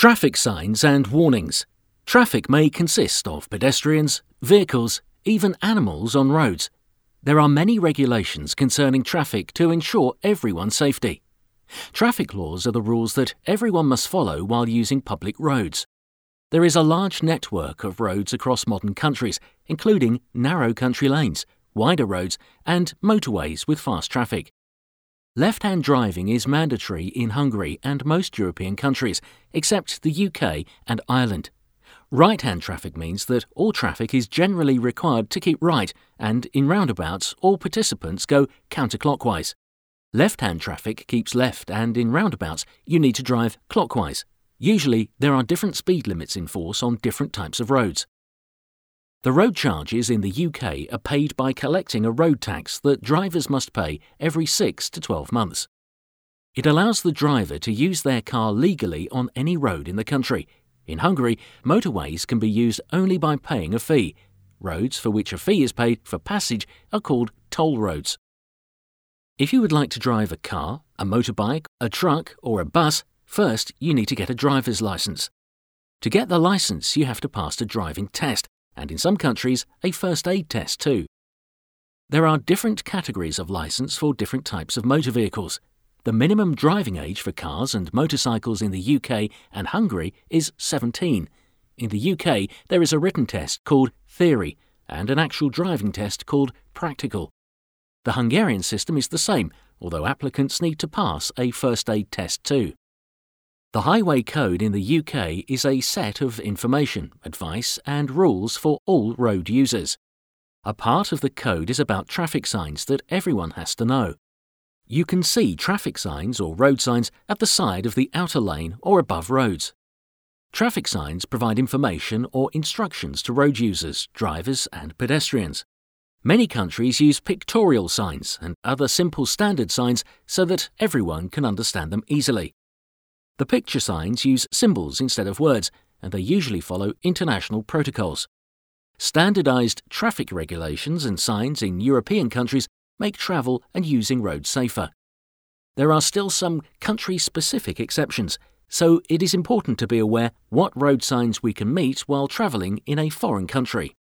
Traffic signs and warnings. Traffic may consist of pedestrians, vehicles, even animals on roads. There are many regulations concerning traffic to ensure everyone's safety. Traffic laws are the rules that everyone must follow while using public roads. There is a large network of roads across modern countries, including narrow country lanes, wider roads, and motorways with fast traffic. Left-hand driving is mandatory in Hungary and most European countries, except the UK and Ireland. Right-hand traffic means that all traffic is generally required to keep right, and in roundabouts, all participants go counterclockwise. Left-hand traffic keeps left, and in roundabouts, you need to drive clockwise. Usually, there are different speed limits in force on different types of roads. The road charges in the UK are paid by collecting a road tax that drivers must pay every 6 to 12 months. It allows the driver to use their car legally on any road in the country. In Hungary, motorways can be used only by paying a fee. Roads for which a fee is paid for passage are called toll roads. If you would like to drive a car, a motorbike, a truck, or a bus, first you need to get a driver's license. To get the license, you have to pass a driving test, and in some countries, a first aid test too. There are different categories of license for different types of motor vehicles. The minimum driving age for cars and motorcycles in the UK and Hungary is 17. In the UK, there is a written test called theory and an actual driving test called practical. The Hungarian system is the same, although applicants need to pass a first aid test too. The Highway Code in the UK is a set of information, advice and rules for all road users. A part of the code is about traffic signs that everyone has to know. You can see traffic signs or road signs at the side of the outer lane or above roads. Traffic signs provide information or instructions to road users, drivers and pedestrians. Many countries use pictorial signs and other simple standard signs so that everyone can understand them easily. The picture signs use symbols instead of words, and they usually follow international protocols. Standardized traffic regulations and signs in European countries make travel and using roads safer. There are still some country-specific exceptions, so it is important to be aware what road signs we can meet while travelling in a foreign country.